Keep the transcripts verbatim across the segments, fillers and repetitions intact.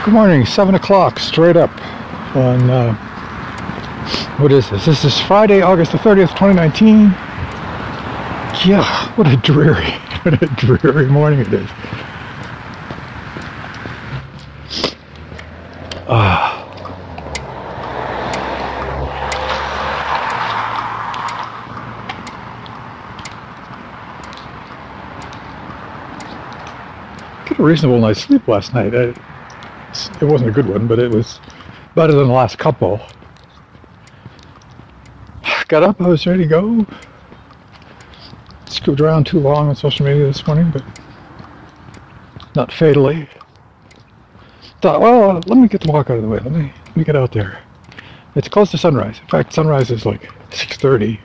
Good morning, seven o'clock, straight up on, uh, what is this? This is Friday, August the thirtieth, twenty nineteen. Yeah, what a dreary, what a dreary morning it is. Ah. Get a reasonable night's sleep last night. I, It wasn't a good one, but it was better than the last couple. Got up, I was ready to go. Screwed around too long on social media this morning, but not fatally. Thought, well, let me get the walk out of the way. Let me, let me get out there. It's close to sunrise. In fact, sunrise is like six thirty,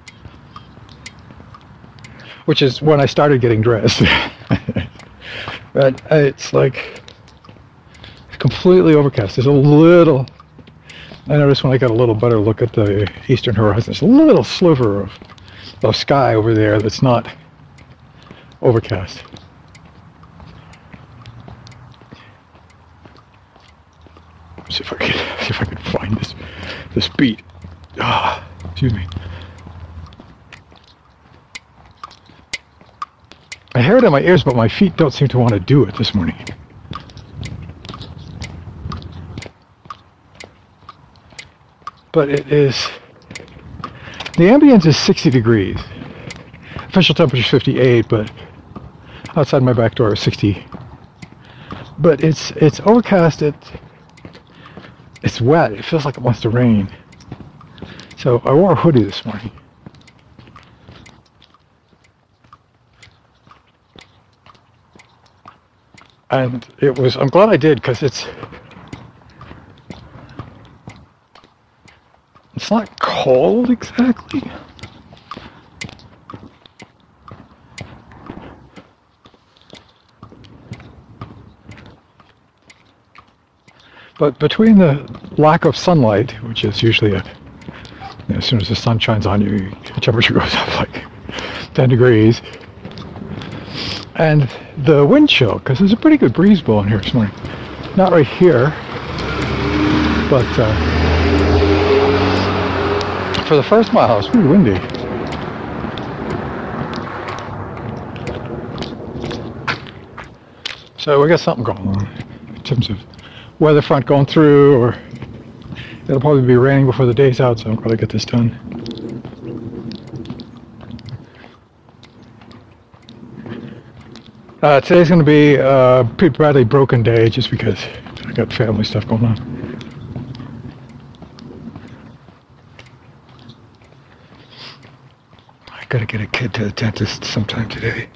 which is when I started getting dressed. But it's like completely overcast. There's a little, I noticed when I got a little better look at the eastern horizon, there's a little sliver of, of sky over there that's not overcast. Let's see if I can see if I can find this this beat. Ah, excuse me. I hear it in my ears, but my feet don't seem to want to do it this morning. But it is, the ambience is sixty degrees. Official temperature is fifty-eight, but outside my back door is sixty. But it's it's overcast. It it's wet. It feels like it wants to rain. So I wore a hoodie this morning. And it was, I'm glad I did, because it's It's not cold exactly. But between the lack of sunlight, which is usually a, you know, as soon as the sun shines on you, the temperature goes up like ten degrees, and the wind chill, because there's a pretty good breeze blowing here this morning. Not right here, but uh, for the first mile, it's pretty windy. So we got something going on in terms of weather front going through, or it'll probably be raining before the day's out, so I'll probably get this done. Uh, today's going to be a pretty badly broken day just because I got family stuff going on. Gotta get a kid to the dentist sometime today.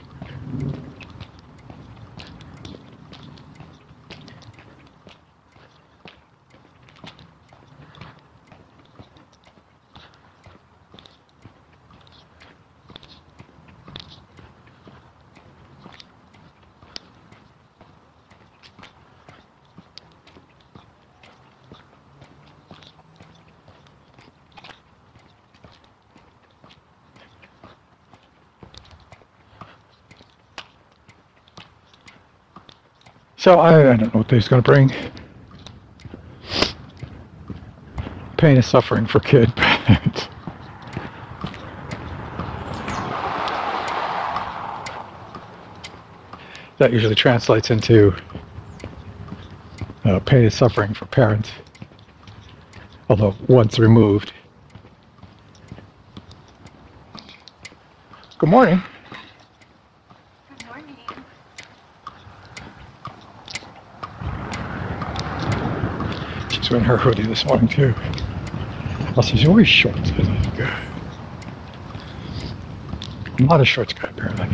So I, I don't know what day's going to bring. Pain and suffering for kid. That usually translates into uh, pain and suffering for parents. Although once removed. Good morning. In her hoodie this morning too. Well, she's always shorts. I'm not a shorts guy apparently.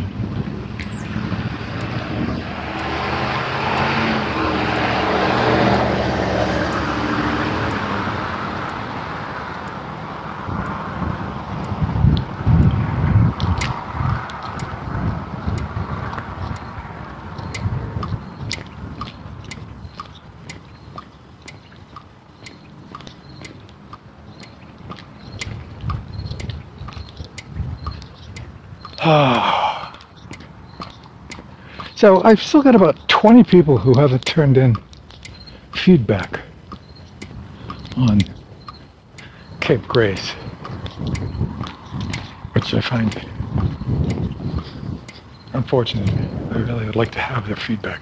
So I've still got about twenty people who haven't turned in feedback on Cape Grace, which I find unfortunate. I really would like to have their feedback.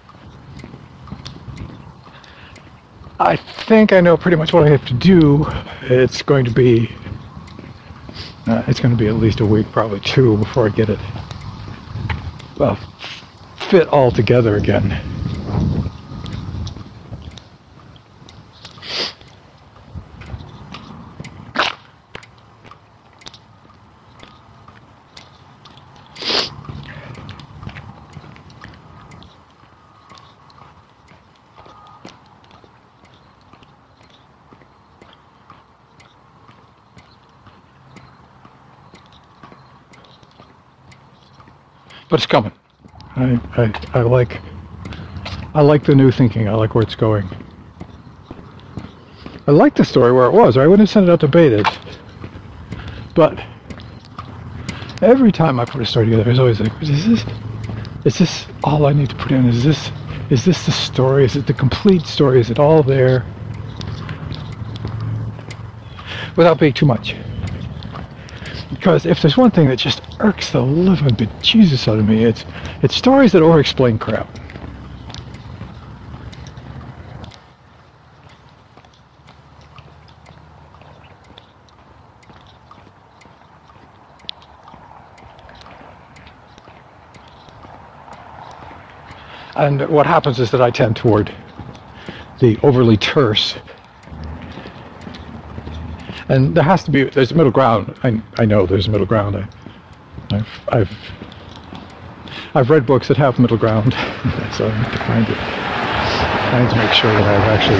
I think I know pretty much what I have to do. It's going to be, uh, it's going to be at least a week, probably two, before I get it, well, fit all together again. But it's coming. I, I I like I like the new thinking. I like where it's going. I like the story where it was, or I wouldn't have sent it out to betas. But every time I put a story together, it's always like, is this is this all I need to put in? Is this is this the story? Is it the complete story? Is it all there? Without being too much. Because if there's one thing that just irks the living bejesus out of me, it's it's stories that over-explain crap. And what happens is that I tend toward the overly terse. And there has to be, there's a middle ground. I, I know there's a middle ground. I, I've, I've, I've read books that have middle ground, so I need to find it. I need to make sure that I've actually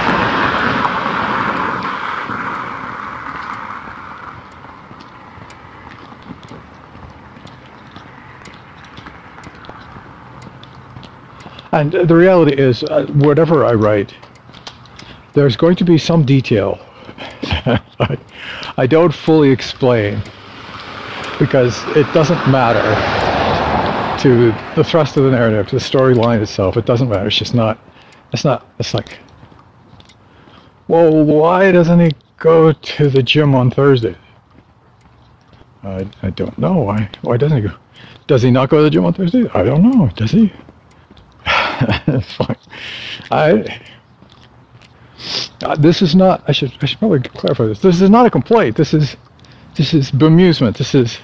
used it. And the reality is, uh, whatever I write, there's going to be some detail I, I don't fully explain, because it doesn't matter to the thrust of the narrative, to the storyline itself. It doesn't matter. It's just not, it's not, it's like, well, why doesn't he go to the gym on Thursday? I, I don't know. Why, why doesn't he go? Does he not go to the gym on Thursday? I don't know. Does he? It's like, I... Uh, this is not, I should I should probably clarify this. This is not a complaint. This is this is bemusement. This is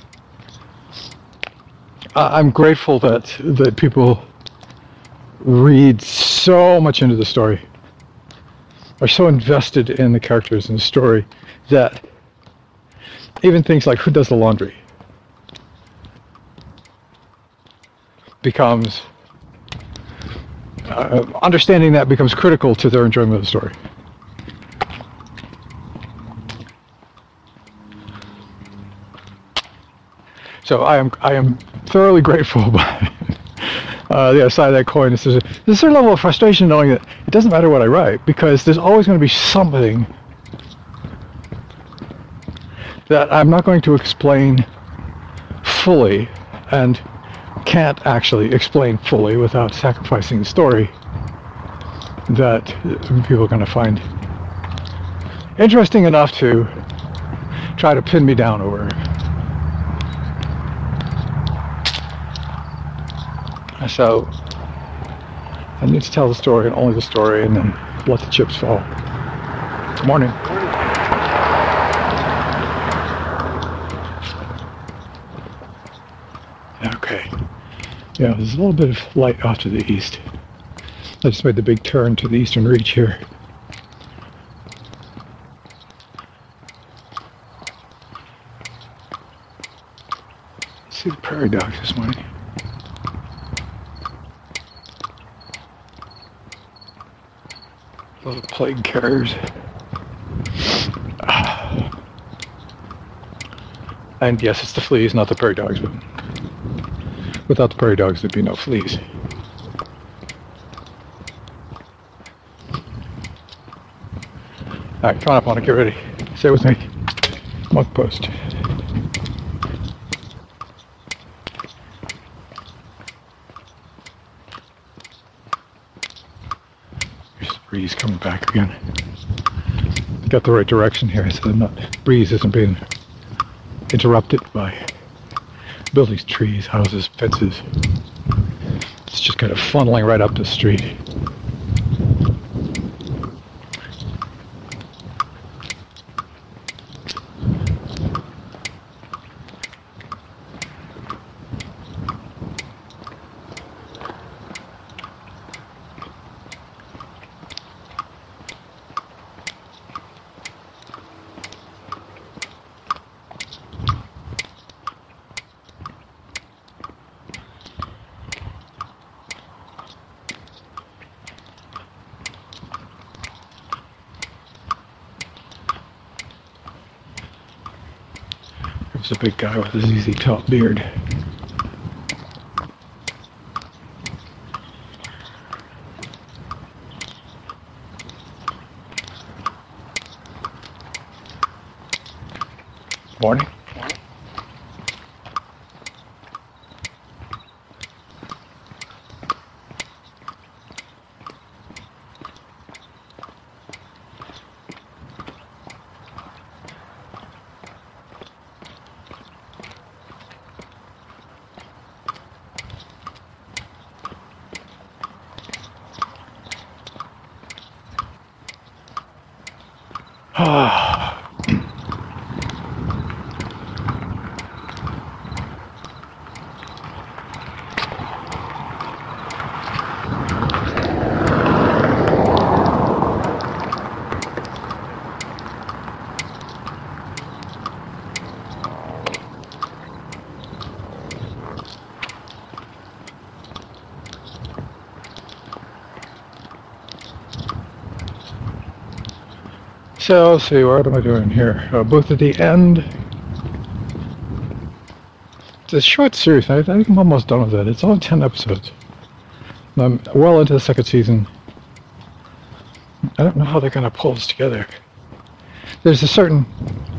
uh, I'm grateful that that people read so much into the story, are so invested in the characters and the story, that even things like who does the laundry becomes Uh, understanding that becomes critical to their enjoyment of the story. So I am I am thoroughly grateful. But uh, the other side of that coin is there's a, there's a certain level of frustration knowing that it doesn't matter what I write, because there's always going to be something that I'm not going to explain fully, and can't actually explain fully without sacrificing the story, that people are going to find interesting enough to try to pin me down over. So I need to tell the story, and only the story, and then let the chips fall. Good morning. Okay. Yeah, there's a little bit of light off to the east. I just made the big turn to the eastern reach here. Let's see the prairie dogs this morning. Little plague carriers. And yes, it's the fleas, not the prairie dogs, but without the prairie dogs, there'd be no fleas. Alright, come on up on it, get ready. Stay with me. Monk post. breeze coming back again. Got the right direction here, so the not, breeze isn't being interrupted by buildings, trees, houses, fences. It's just kind of funneling right up the street. There's a big guy with a Z Z Top beard. Morning. So, let's see, what am I doing here? Uh, booth at the end. It's a short series. I, I think I'm almost done with it. It's only ten episodes. I'm well into the second season. I don't know how they're going to pull this together. There's a certain...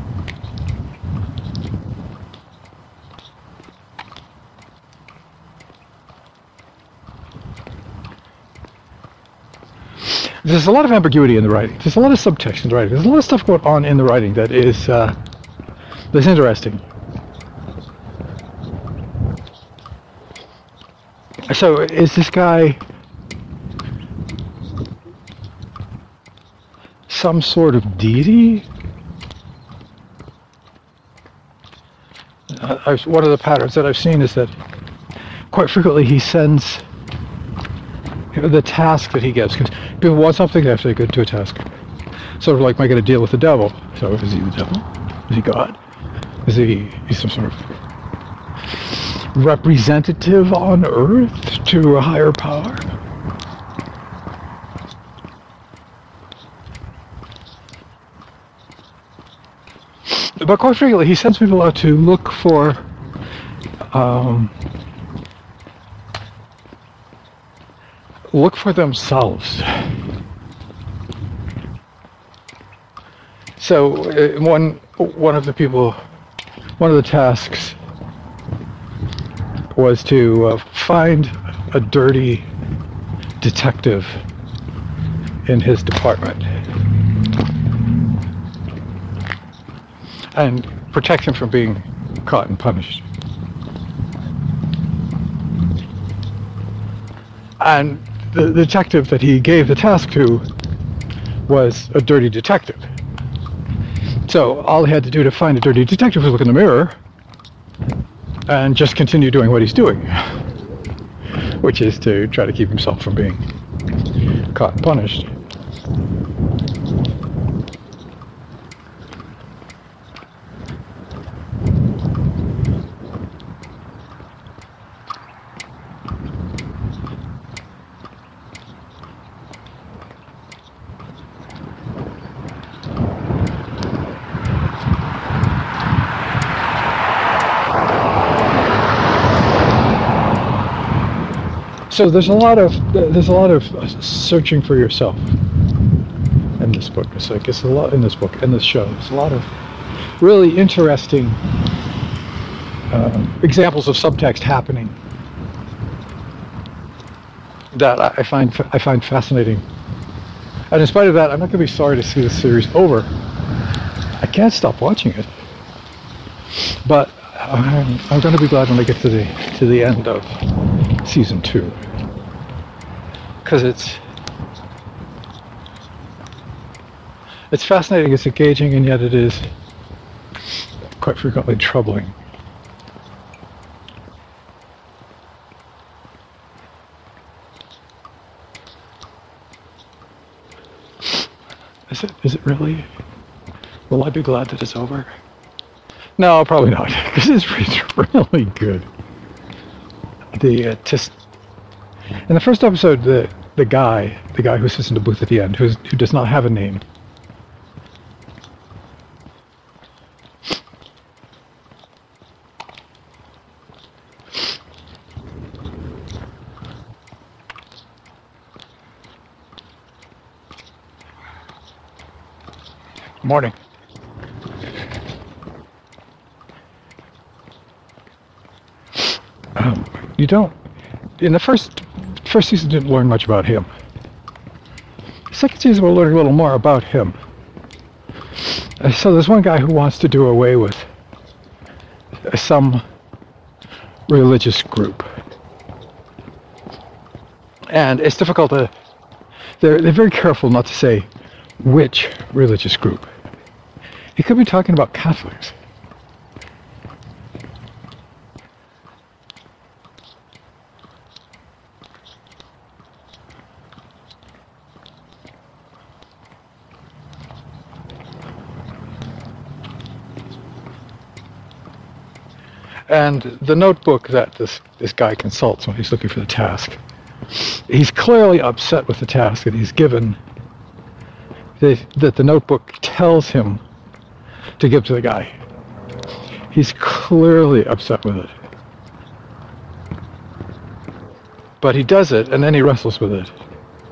There's a lot of ambiguity in the writing. There's a lot of subtext in the writing. There's a lot of stuff going on in the writing that is uh, that's interesting. So, is this guy some sort of deity? Uh, I've, one of the patterns that I've seen is that quite frequently he sends the task that he gives, because people want something, they have to go to a task. Sort of like making a deal with the devil. So is he the devil? Is he God? Is he he's some sort of representative on earth to a higher power? But quite frequently he sends people out to look for um, look for themselves. So uh, one one of the people, one of the tasks was to uh, find a dirty detective in his department and protect him from being caught and punished. And the detective that he gave the task to was a dirty detective. So all he had to do to find a dirty detective was look in the mirror and just continue doing what he's doing, which is to try to keep himself from being caught and punished. So there's a lot of there's a lot of searching for yourself in this book. It's like it's a lot in this book in this show. There's a lot of really interesting uh, examples of subtext happening that I find I find fascinating And in spite of that, I'm not going to be sorry to see the series over. I can't stop watching it. But I'm, I'm going to be glad when I get to the to the end of season two. Because it's it's fascinating, it's engaging, and yet it is quite frequently troubling. Is it? Is it really? Will I be glad that it's over? No, probably not, because it's, it's really good. The uh, just in the first episode, the the guy, the guy who sits in the booth at the end, who's, who does not have a name. Morning. Um, you don't. In the first first season, didn't learn much about him. The second season, we'll learn a little more about him. Uh, so there's one guy who wants to do away with uh, some religious group, and it's difficult to. They're they're very careful not to say which religious group. He could be talking about Catholics. And the notebook that this, this guy consults when he's looking for the task, he's clearly upset with the task that he's given, that, that the notebook tells him to give to the guy. He's clearly upset with it. But he does it, and then he wrestles with it.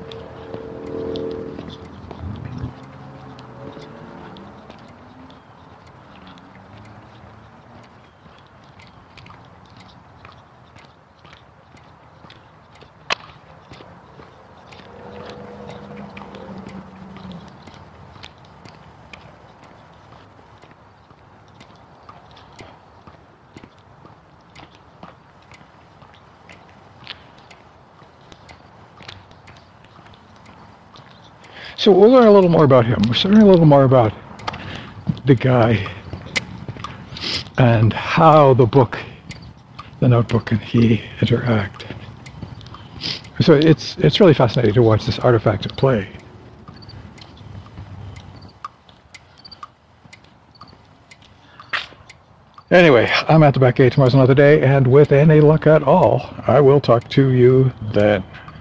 So we'll learn a little more about him. We're learning a little more about the guy and how the book, the notebook, and he interact. So it's it's really fascinating to watch this artifact at play. Anyway, I'm at the back gate. Tomorrow's another day, and with any luck at all, I will talk to you then.